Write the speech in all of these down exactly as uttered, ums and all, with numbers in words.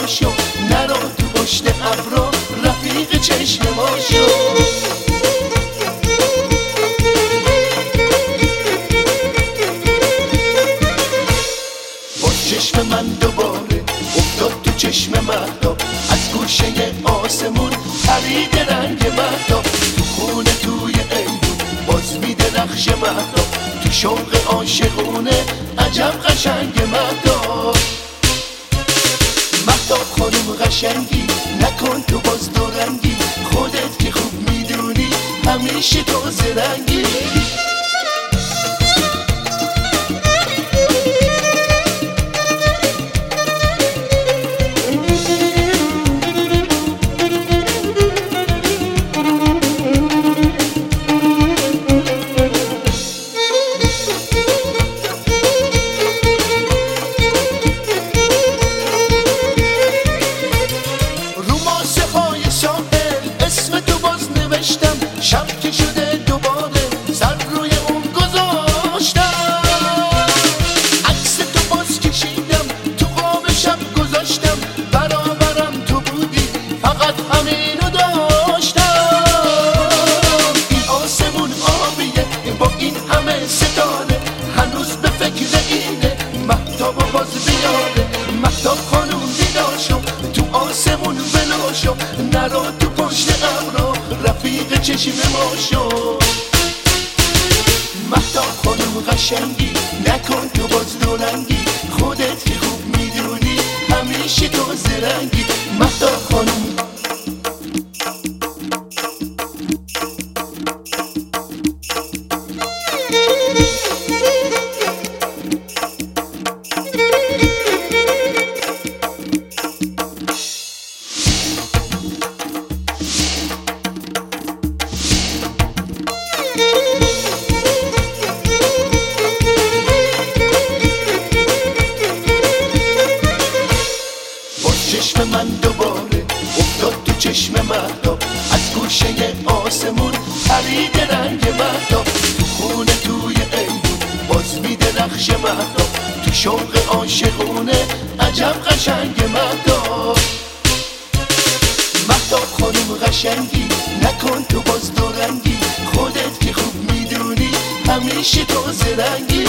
ما شو، نرو تو پشت ابرو رفیق چشم ما شو. چشم من دوباره افتاد تو چشم مهتاب، از گوشه آسمون پرید رنگ مهتاب، تو خونه توی ایدون باز میده نقش مهتاب، تو شوق عاشقونه عجب قشنگ مهتاب. مهتاب خانم قشنگی نکن تو باز دورنگی، خودت که خوب میدونی همیشه تو زرنگی. شب که شده دوباره سر روی اون گذاشتم، عکس تو باز کشیدم تو قاب شب گذاشتم، برابرم تو بودی فقط همینو داشتم. این آسمون آبیه با این همه ستاره، هنوز به فکر اینه مهتاب باز بیاره. مهتاب خانوم بیدار شو، تو آسمون ولو شو، نرو تو پشت ابرو رفیق چشم ما شو. مهتاب خانم قشنگی نکن تو باز دورنگی، خودت که خوب میدونی همیشه تو زرنگی. مهتاب خانم چشم من دوباره افتاد تو چشم مهتاب، از گوشه آسمون پرید رنگ مهتاب، تو خونه توی ایدون باز میده نقش مهتاب، تو شوق عاشقونه عجب قشنگ مهتاب. مهتاب خانم قشنگی نکن تو باز دورنگی، خودت که خوب میدونی همیشه تو زرنگی.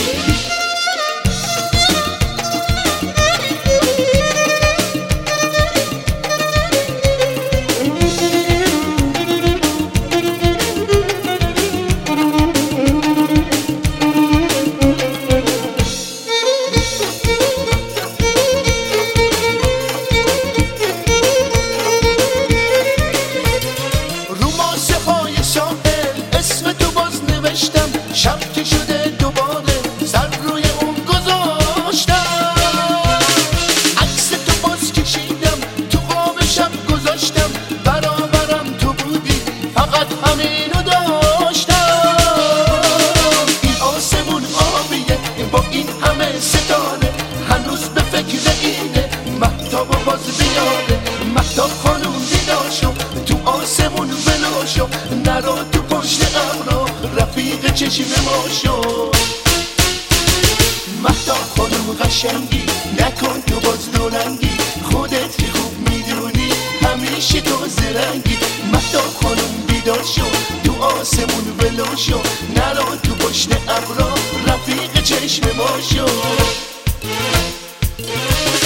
شب که شده دوباره سر روی اون گذاشتم، عکس تو باز کشیدم تو قاب شب گذاشتم، برابرم تو بودی فقط همینو داشتم. این آسمون آبیه با این همه ستاره، هنوز به فکر اینه مهتاب باز بیاره. مهتاب خانوم بیدار شو، تو آسمون ولو شو، نرو تو پشت ابرو رفیق چشم ما شو. مهتاب خانم قشنگی نکن تو باز دورنگی، خودت که خوب میدونی همیشه تو زرنگی. مهتاب خانم بیدار شو، تو آسمون ولو شو، نرو تو پشت ابرو رفیق چشم ما شو.